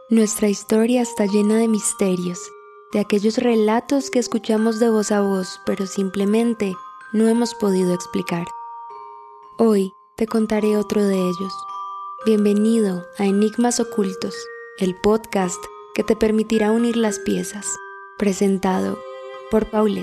Nuestra historia está llena de misterios, de aquellos relatos que escuchamos de voz a voz, pero simplemente no hemos podido explicar. Hoy te contaré otro de ellos. Bienvenido a Enigmas Ocultos, el podcast que te permitirá unir las piezas, presentado por Paulette.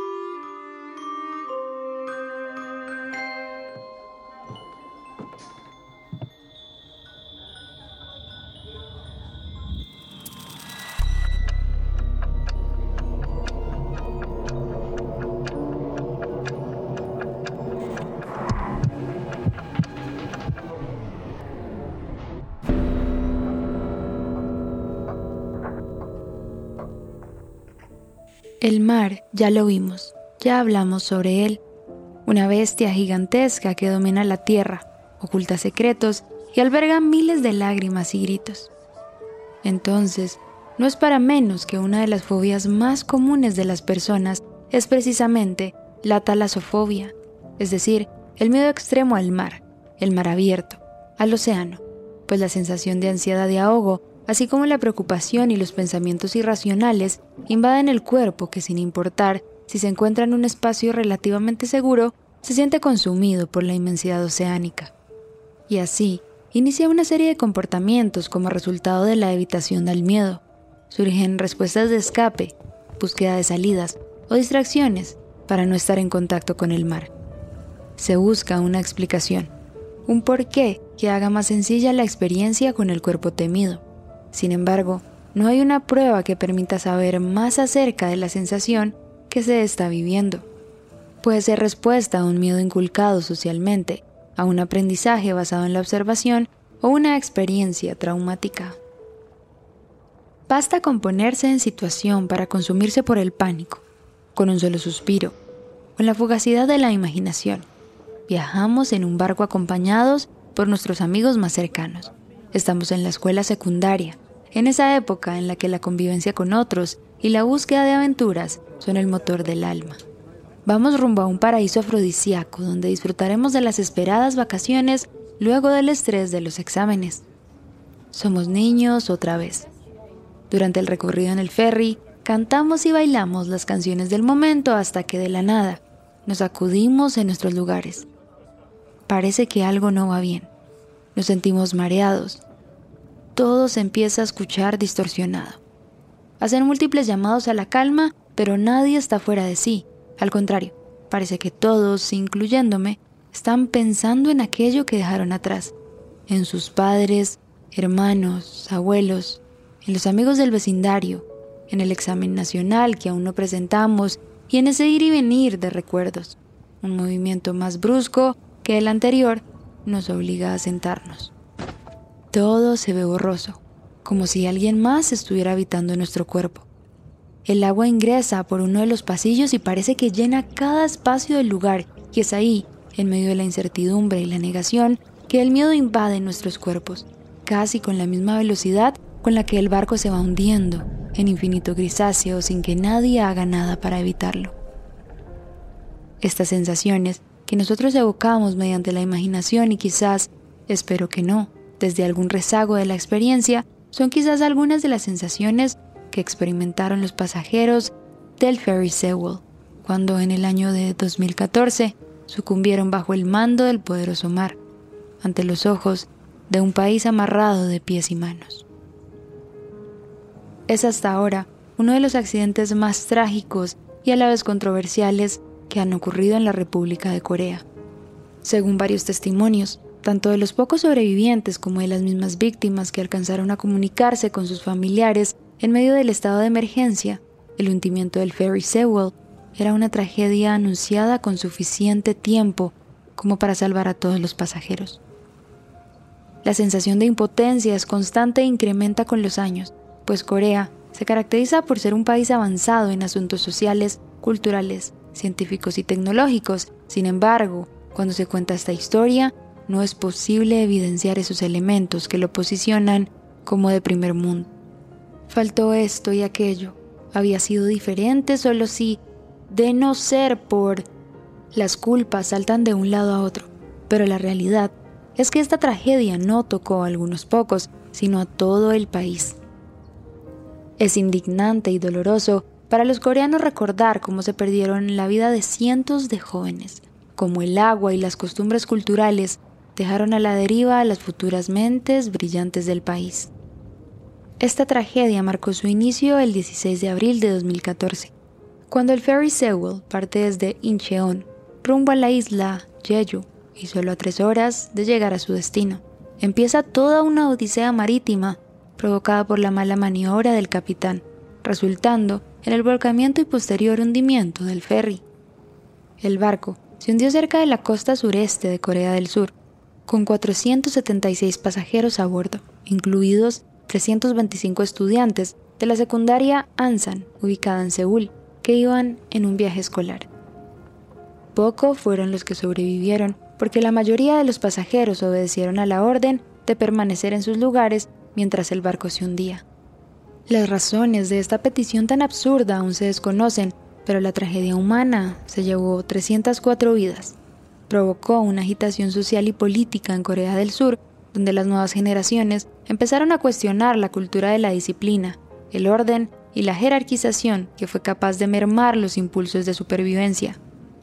El mar, ya lo vimos, ya hablamos sobre él. Una bestia gigantesca que domina la tierra, oculta secretos y alberga miles de lágrimas y gritos. Entonces, no es para menos que una de las fobias más comunes de las personas es precisamente la talasofobia, es decir, el miedo extremo al mar abierto, al océano, pues la sensación de ansiedad y ahogo, así como la preocupación y los pensamientos irracionales, invaden el cuerpo que, sin importar si se encuentra en un espacio relativamente seguro, se siente consumido por la inmensidad oceánica. Y así, inicia una serie de comportamientos como resultado de la evitación del miedo. Surgen respuestas de escape, búsqueda de salidas o distracciones para no estar en contacto con el mar. Se busca una explicación, un porqué que haga más sencilla la experiencia con el cuerpo temido. Sin embargo, no hay una prueba que permita saber más acerca de la sensación que se está viviendo. Puede ser respuesta a un miedo inculcado socialmente, a un aprendizaje basado en la observación o una experiencia traumática. Basta con ponerse en situación para consumirse por el pánico, con un solo suspiro, con la fugacidad de la imaginación. Viajamos en un barco acompañados por nuestros amigos más cercanos. Estamos en la escuela secundaria, en esa época en la que la convivencia con otros y la búsqueda de aventuras son el motor del alma. Vamos rumbo a un paraíso afrodisíaco donde disfrutaremos de las esperadas vacaciones luego del estrés de los exámenes. Somos niños otra vez. Durante el recorrido en el ferry, cantamos y bailamos las canciones del momento hasta que de la nada nos sacudimos en nuestros lugares. Parece que algo no va bien. Nos sentimos mareados. Todo se empieza a escuchar distorsionado. Hacen múltiples llamados a la calma, pero nadie está fuera de sí. Al contrario, parece que todos, incluyéndome, están pensando en aquello que dejaron atrás, en sus padres, hermanos, abuelos, en los amigos del vecindario, en el examen nacional que aún no presentamos y en ese ir y venir de recuerdos. Un movimiento más brusco que el anterior nos obliga a sentarnos. Todo se ve borroso, como si alguien más estuviera habitando nuestro cuerpo. El agua ingresa por uno de los pasillos y parece que llena cada espacio del lugar, y es ahí, en medio de la incertidumbre y la negación, que el miedo invade nuestros cuerpos, casi con la misma velocidad con la que el barco se va hundiendo en infinito grisáceo sin que nadie haga nada para evitarlo. Estas sensaciones que nosotros evocamos mediante la imaginación y quizás, espero que no, desde algún rezago de la experiencia, son quizás algunas de las sensaciones que experimentaron los pasajeros del ferry Sewell, cuando en el año de 2014 sucumbieron bajo el mando del poderoso mar, ante los ojos de un país amarrado de pies y manos. Es hasta ahora uno de los accidentes más trágicos y a la vez controversiales que han ocurrido en la República de Corea. Según varios testimonios, tanto de los pocos sobrevivientes como de las mismas víctimas que alcanzaron a comunicarse con sus familiares en medio del estado de emergencia, el hundimiento del ferry Sewell era una tragedia anunciada con suficiente tiempo como para salvar a todos los pasajeros. La sensación de impotencia es constante e incrementa con los años, pues Corea se caracteriza por ser un país avanzado en asuntos sociales, culturales, científicos y tecnológicos. Sin embargo, cuando se cuenta esta historia, no es posible evidenciar esos elementos que lo posicionan como de primer mundo. Faltó esto y aquello. Había sido diferente solo si, de no ser por, las culpas saltan de un lado a otro. Pero la realidad es que esta tragedia no tocó a algunos pocos, sino a todo el país. Es indignante y doloroso para los coreanos recordar cómo se perdieron la vida de cientos de jóvenes, cómo el agua y las costumbres culturales dejaron a la deriva a las futuras mentes brillantes del país. Esta tragedia marcó su inicio el 16 de abril de 2014, cuando el ferry Sewol parte desde Incheon, rumbo a la isla Jeju, y solo a 3 horas de llegar a su destino. Empieza toda una odisea marítima provocada por la mala maniobra del capitán, resultando en el volcamiento y posterior hundimiento del ferry. El barco se hundió cerca de la costa sureste de Corea del Sur, con 476 pasajeros a bordo, incluidos 325 estudiantes de la secundaria Ansan, ubicada en Seúl, que iban en un viaje escolar. Pocos fueron los que sobrevivieron, porque la mayoría de los pasajeros obedecieron a la orden de permanecer en sus lugares mientras el barco se hundía. Las razones de esta petición tan absurda aún se desconocen, pero la tragedia humana se llevó 304 vidas. Provocó una agitación social y política en Corea del Sur, donde las nuevas generaciones empezaron a cuestionar la cultura de la disciplina, el orden y la jerarquización que fue capaz de mermar los impulsos de supervivencia.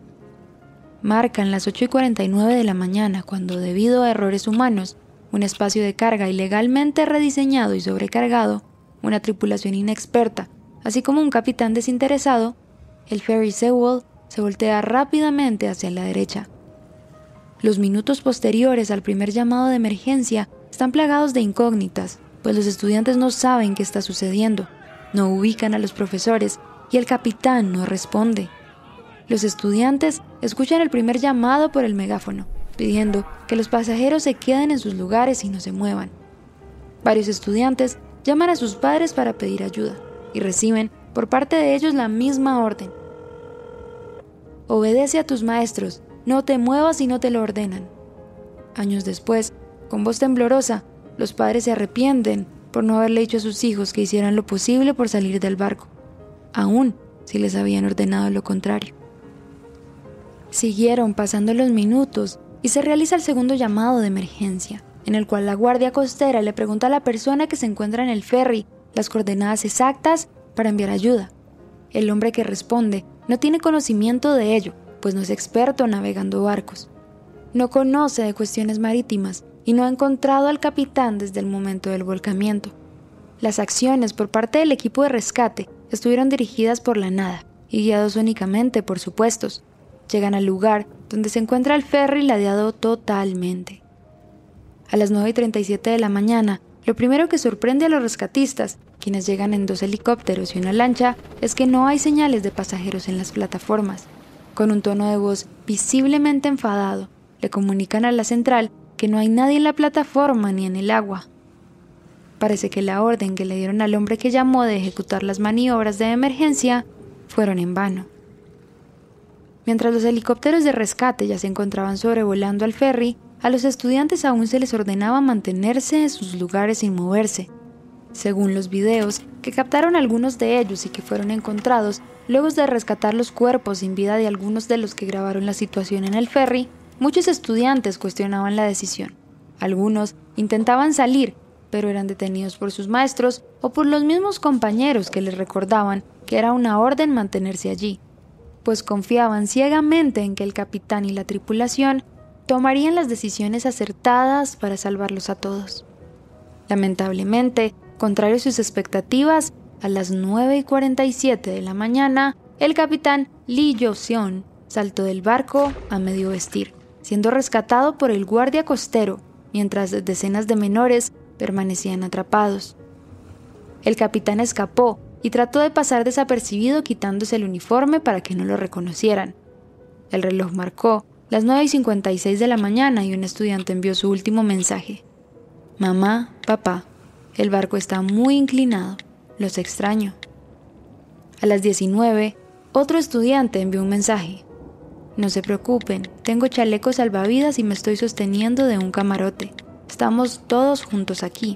Marcan las 8:49 de la mañana cuando, debido a errores humanos, un espacio de carga ilegalmente rediseñado y sobrecargado, una tripulación inexperta, así como un capitán desinteresado, el ferry Sewol se voltea rápidamente hacia la derecha. Los minutos posteriores al primer llamado de emergencia están plagados de incógnitas, pues los estudiantes no saben qué está sucediendo, no ubican a los profesores y el capitán no responde. Los estudiantes escuchan el primer llamado por el megáfono, pidiendo que los pasajeros se queden en sus lugares y no se muevan. Varios estudiantes llaman a sus padres para pedir ayuda y reciben por parte de ellos la misma orden. Obedece a tus maestros, no te muevas si no te lo ordenan. Años después, con voz temblorosa, los padres se arrepienten por no haberle dicho a sus hijos que hicieran lo posible por salir del barco, aun si les habían ordenado lo contrario. Siguieron pasando los minutos y se realiza el segundo llamado de emergencia, en el cual la guardia costera le pregunta a la persona que se encuentra en el ferry las coordenadas exactas para enviar ayuda. El hombre que responde no tiene conocimiento de ello, pues no es experto navegando barcos. No conoce de cuestiones marítimas y no ha encontrado al capitán desde el momento del volcamiento. Las acciones por parte del equipo de rescate estuvieron dirigidas por la nada y guiados únicamente por supuestos. Llegan al lugar donde se encuentra el ferry ladeado totalmente. A las 9:37 de la mañana, lo primero que sorprende a los rescatistas, quienes llegan en 2 helicópteros y una lancha, es que no hay señales de pasajeros en las plataformas. Con un tono de voz visiblemente enfadado, le comunican a la central que no hay nadie en la plataforma ni en el agua. Parece que la orden que le dieron al hombre que llamó de ejecutar las maniobras de emergencia fueron en vano. Mientras los helicópteros de rescate ya se encontraban sobrevolando al ferry, a los estudiantes aún se les ordenaba mantenerse en sus lugares sin moverse. Según los videos que captaron algunos de ellos y que fueron encontrados luego de rescatar los cuerpos sin vida de algunos de los que grabaron la situación en el ferry, muchos estudiantes cuestionaban la decisión. Algunos intentaban salir, pero eran detenidos por sus maestros o por los mismos compañeros que les recordaban que era una orden mantenerse allí, pues confiaban ciegamente en que el capitán y la tripulación tomarían las decisiones acertadas para salvarlos a todos. Lamentablemente, contrario a sus expectativas, a las 9:47 de la mañana, el capitán Lee Jo-seon saltó del barco a medio vestir, siendo rescatado por el guardia costero, mientras decenas de menores permanecían atrapados. El capitán escapó y trató de pasar desapercibido quitándose el uniforme para que no lo reconocieran. El reloj marcó las 9:56 de la mañana y un estudiante envió su último mensaje. Mamá, papá, el barco está muy inclinado, los extraño. A las 19, otro estudiante envió un mensaje. No se preocupen, tengo chalecos salvavidas y me estoy sosteniendo de un camarote. Estamos todos juntos aquí.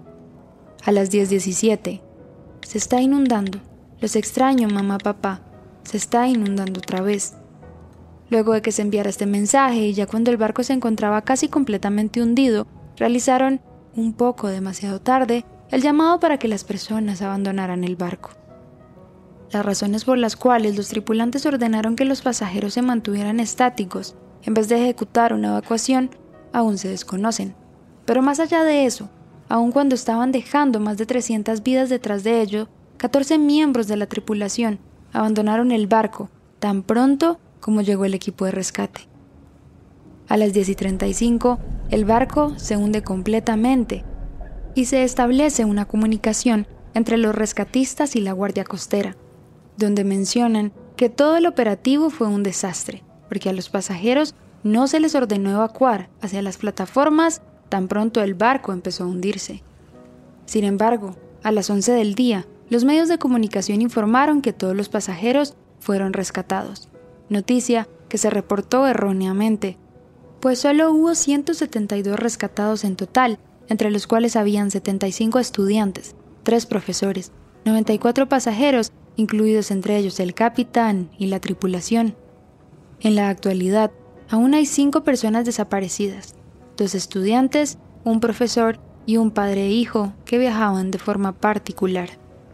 A las 10:17, se está inundando. Los extraño, mamá, papá. Se está inundando otra vez. Luego de que se enviara este mensaje y ya cuando el barco se encontraba casi completamente hundido, realizaron, un poco demasiado tarde, el llamado para que las personas abandonaran el barco. Las razones por las cuales los tripulantes ordenaron que los pasajeros se mantuvieran estáticos en vez de ejecutar una evacuación aún se desconocen. Pero más allá de eso, aun cuando estaban dejando más de 300 vidas detrás de ellos, 14 miembros de la tripulación abandonaron el barco tan pronto como llegó el equipo de rescate. A las 10:35, el barco se hunde completamente y se establece una comunicación entre los rescatistas y la Guardia Costera, donde mencionan que todo el operativo fue un desastre, porque a los pasajeros no se les ordenó evacuar hacia las plataformas tan pronto el barco empezó a hundirse. Sin embargo, a las 11 del día, los medios de comunicación informaron que todos los pasajeros fueron rescatados, noticia que se reportó erróneamente, pues solo hubo 172 rescatados en total, entre los cuales habían 75 estudiantes, 3 profesores, 94 pasajeros, incluidos entre ellos el capitán y la tripulación. En la actualidad, aún hay 5 personas desaparecidas, 2 estudiantes, un profesor y un padre e hijo que viajaban de forma particular.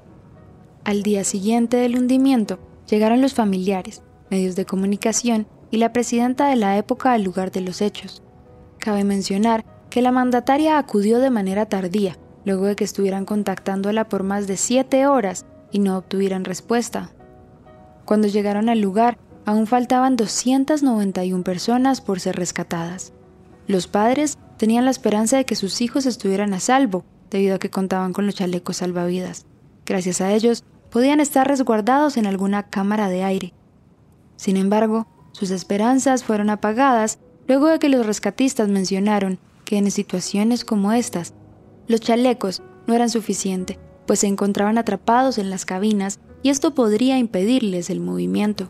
Al día siguiente del hundimiento, llegaron los familiares, medios de comunicación y la presidenta de la época al lugar de los hechos. Cabe mencionar que la mandataria acudió de manera tardía, luego de que estuvieran contactándola por más de 7 horas y no obtuvieran respuesta. Cuando llegaron al lugar, aún faltaban 291 personas por ser rescatadas. Los padres tenían la esperanza de que sus hijos estuvieran a salvo, debido a que contaban con los chalecos salvavidas. Gracias a ellos, podían estar resguardados en alguna cámara de aire. Sin embargo, sus esperanzas fueron apagadas luego de que los rescatistas mencionaron que en situaciones como estas, los chalecos no eran suficientes, pues se encontraban atrapados en las cabinas y esto podría impedirles el movimiento.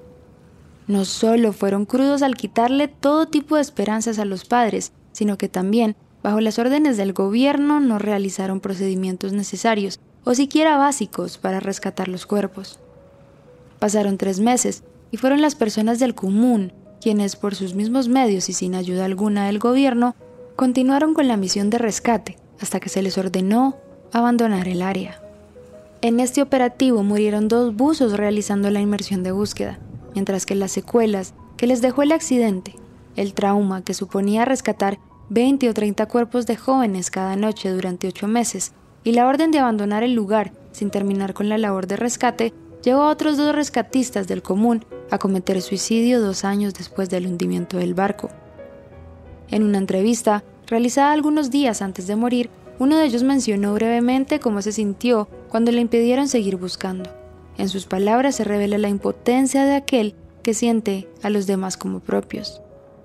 No solo fueron crudos al quitarle todo tipo de esperanzas a los padres, sino que también, bajo las órdenes del gobierno, no realizaron procedimientos necesarios o siquiera básicos para rescatar los cuerpos. Pasaron 3 meses y fueron las personas del común quienes, por sus mismos medios y sin ayuda alguna del gobierno, continuaron con la misión de rescate hasta que se les ordenó abandonar el área. En este operativo murieron 2 buzos realizando la inmersión de búsqueda, mientras que las secuelas que les dejó el accidente, el trauma que suponía rescatar 20 o 30 cuerpos de jóvenes cada noche durante 8 meses y la orden de abandonar el lugar sin terminar con la labor de rescate, llevó a otros 2 rescatistas del común a cometer suicidio 2 años después del hundimiento del barco. En una entrevista realizada algunos días antes de morir, uno de ellos mencionó brevemente cómo se sintió cuando le impidieron seguir buscando. En sus palabras se revela la impotencia de aquel que siente a los demás como propios.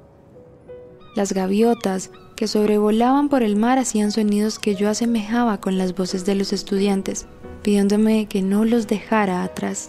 Las gaviotas que sobrevolaban por el mar hacían sonidos que yo asemejaba con las voces de los estudiantes, pidiéndome que no los dejara atrás.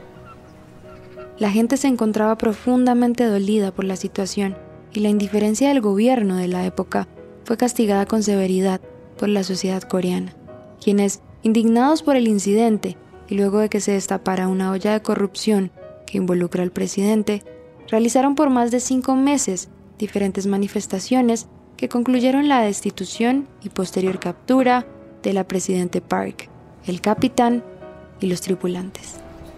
La gente se encontraba profundamente dolida por la situación y la indiferencia del gobierno de la época fue castigada con severidad por la sociedad coreana, quienes, indignados por el incidente y luego de que se destapara una olla de corrupción que involucra al presidente, realizaron por más de 5 meses diferentes manifestaciones que concluyeron la destitución y posterior captura de la presidente Park, el capitán y los tripulantes.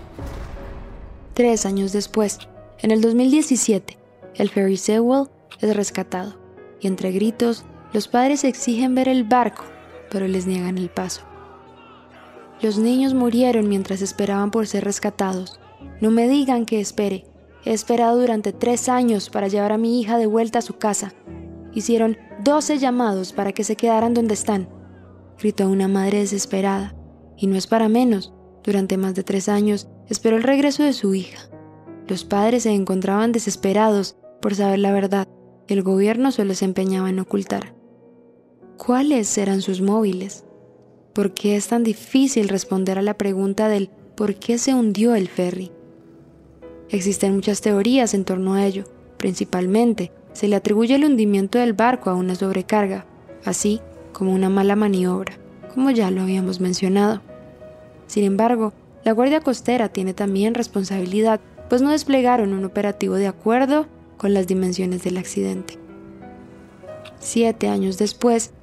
3 años después, en el 2017, el ferry Sewell es rescatado y entre gritos los padres exigen ver el barco, pero les niegan el paso. Los niños murieron mientras esperaban por ser rescatados. No me digan que espere. He esperado durante 3 años para llevar a mi hija de vuelta a su casa. Hicieron 12 llamados para que se quedaran donde están, gritó una madre desesperada. Y no es para menos, durante más de 3 años esperó el regreso de su hija. Los padres se encontraban desesperados por saber la verdad, y el gobierno solo se empeñaba en ocultar. ¿Cuáles eran sus móviles? ¿Por qué es tan difícil responder a la pregunta del ¿por qué se hundió el ferry? Existen muchas teorías en torno a ello. Principalmente, se le atribuye el hundimiento del barco a una sobrecarga, así como una mala maniobra, como ya lo habíamos mencionado. Sin embargo, la Guardia Costera tiene también responsabilidad, pues no desplegaron un operativo de acuerdo con las dimensiones del accidente. 7 años después,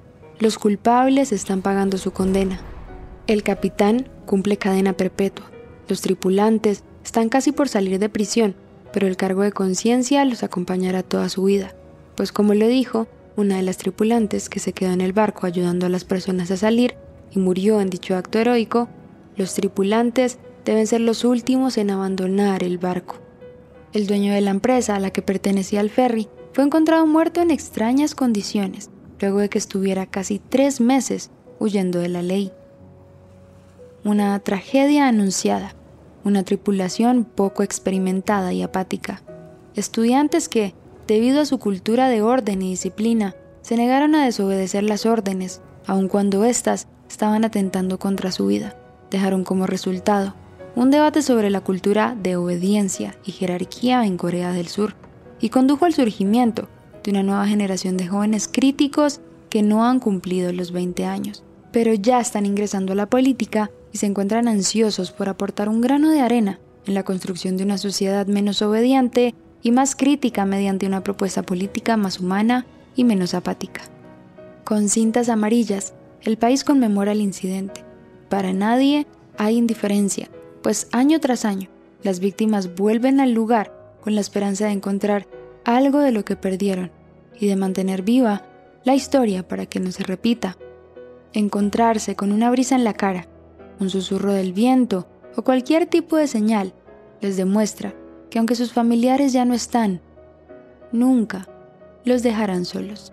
Los culpables están pagando su condena. El capitán cumple cadena perpetua. Los tripulantes están casi por salir de prisión, pero el cargo de conciencia los acompañará toda su vida, pues como lo dijo una de las tripulantes que se quedó en el barco ayudando a las personas a salir y murió en dicho acto heroico, los tripulantes deben ser los últimos en abandonar el barco. El dueño de la empresa a la que pertenecía el ferry fue encontrado muerto en extrañas condiciones, luego de que estuviera casi 3 meses huyendo de la ley. Una tragedia anunciada, una tripulación poco experimentada y apática, estudiantes que, debido a su cultura de orden y disciplina, se negaron a desobedecer las órdenes, aun cuando éstas estaban atentando contra su vida. Dejaron como resultado un debate sobre la cultura de obediencia y jerarquía en Corea del Sur, y condujo al surgimiento de una nueva generación de jóvenes críticos que no han cumplido los 20 años, pero ya están ingresando a la política y se encuentran ansiosos por aportar un grano de arena en la construcción de una sociedad menos obediente y más crítica mediante una propuesta política más humana y menos apática. Con cintas amarillas, el país conmemora el incidente. Para nadie hay indiferencia, pues año tras año, las víctimas vuelven al lugar con la esperanza de encontrar algo de lo que perdieron y de mantener viva la historia para que no se repita. Encontrarse con una brisa en la cara, un susurro del viento o cualquier tipo de señal les demuestra que aunque sus familiares ya no están, nunca los dejarán solos.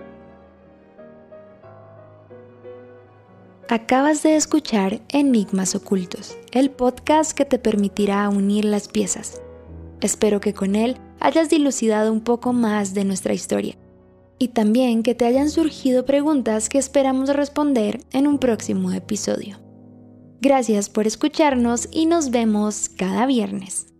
Acabas de escuchar Enigmas Ocultos, el podcast que te permitirá unir las piezas. Espero que con él hayas dilucidado un poco más de nuestra historia y también que te hayan surgido preguntas que esperamos responder en un próximo episodio. Gracias por escucharnos y nos vemos cada viernes.